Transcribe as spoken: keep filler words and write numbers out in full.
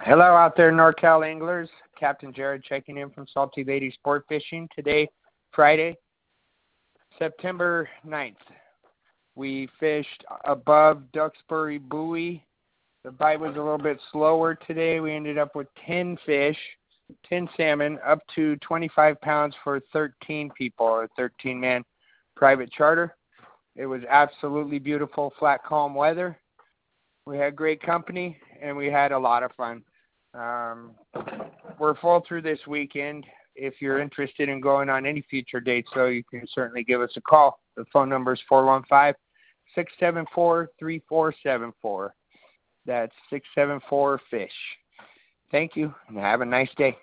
Hello out there, NorCal anglers. Captain Jared checking in from Salty Lady Sport Fishing. Today, Friday, September ninth. We fished above Duxbury Buoy. The bite was a little bit slower today. We ended up with ten fish, ten salmon, up to twenty-five pounds for thirteen people, a thirteen-man private charter. It was absolutely beautiful, flat, calm weather. We had great company, and we had a lot of fun. Um, we're full through this weekend. If you're interested in going on any future dates, so you can certainly give us a call. The phone number is four one five, six seven four, three four seven four. That's six seven four, FISH. Thank you, and have a nice day.